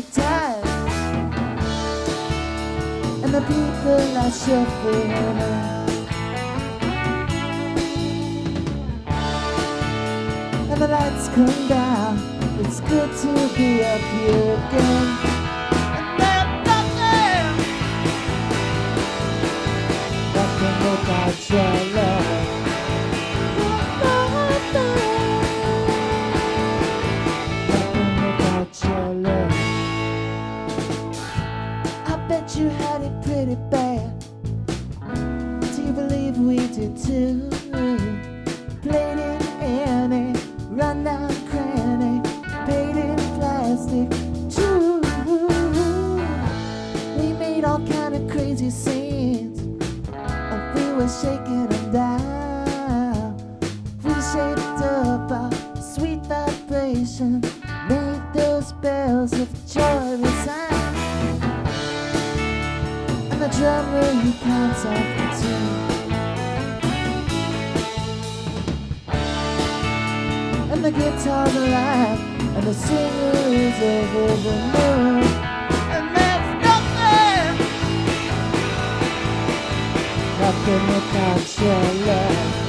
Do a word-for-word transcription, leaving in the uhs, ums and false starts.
perfect time, and the people are shuffling in, and the lights come down. It's good to be up here again. And there's nothing, nothing without your love. You had it pretty bad. Do you believe we did too? Played in any rundown cranny, paid in plastic too. We made all kind of crazy scenes, and we were shaking them down. We shaped up our sweet vibration, made those bells of joy resound. The drummer, he counts off the tune, and the guitar's alive, and the singer is over the moon. And there's nothing, nothing without your love.